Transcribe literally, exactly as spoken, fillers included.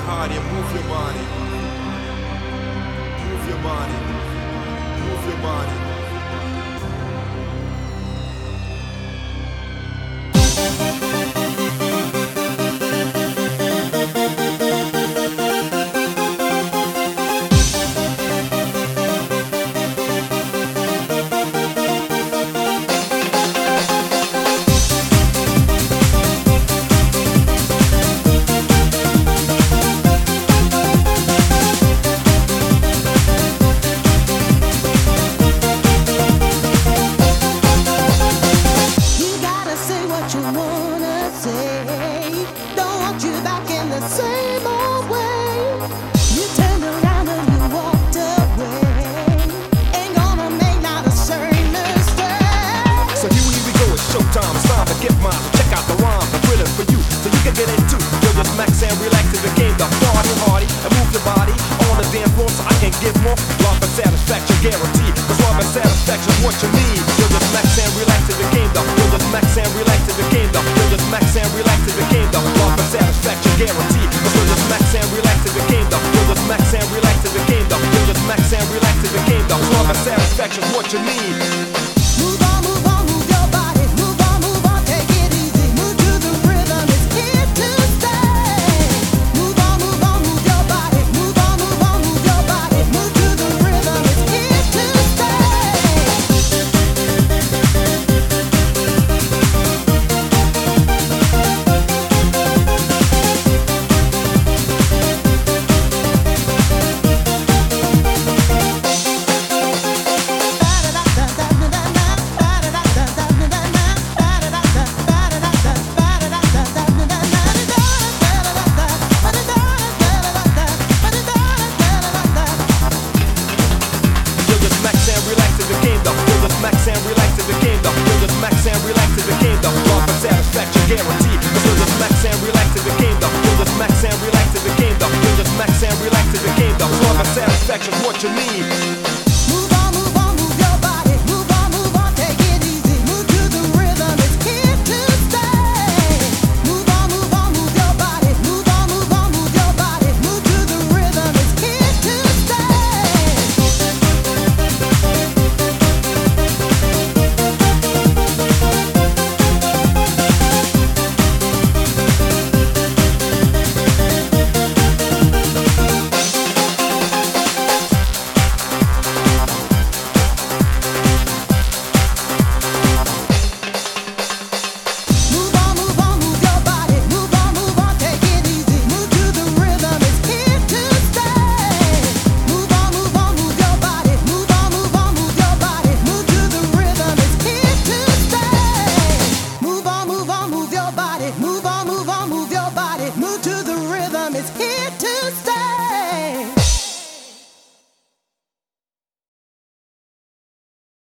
hardy, move your body. Move your body. Move your body. Same old way. You turned around and you walked away. Ain't gonna make not a certain mistake. So here we go, it's showtime. It's time to get mine. So check out the rhyme, the thrilling for you, so you can get into. You'll just max and relax to the game, the party hardy, and move your body on the dance floor so I can give more love and satisfaction guaranteed. Cause love and satisfaction's what you need. You'll just max and relax to the game, though. You'll just max and relax to the game, though. You'll just max and relax to the game, though. Love and satisfaction guaranteed. Cause you'll just max and relax to the game, though. You'll just max and relax to the game, though. You'll just max and relax to the game, though. Love and satisfaction's what you need. Move on, move on, move your body. Move on, move on, take it easy. Move to the rhythm, it's here to stay. Move on, move on, move your body. Move on, move on, move your body. Move to the rhythm, it's here to Max and relax to the game, though. You'll just max and relax to the game, though. Love and satisfaction guaranteed. Cause you'll just max and relax to the game, though. You'll just max and relax to the game, though. You'll just max and relax to the game, though. Love and satisfaction's what you need. move on, move on, move your body. Move on, move on, take it easy. Move to the rhythm, it's here to stay. Move on, move on, move your body. Move on, move on, move your body. Move to the rhythm, it's here to stay. Move on, move on, move your body. Move on, move on, take it easy. Move to the rhythm, it's here to stay. Move on, move on, move your body. Move on, move on, move your body. Move to the rhythm, it's here to stay. Move on, move on, move your body. Move on, move on, move your body. Move to the rhythm, it's here to stay.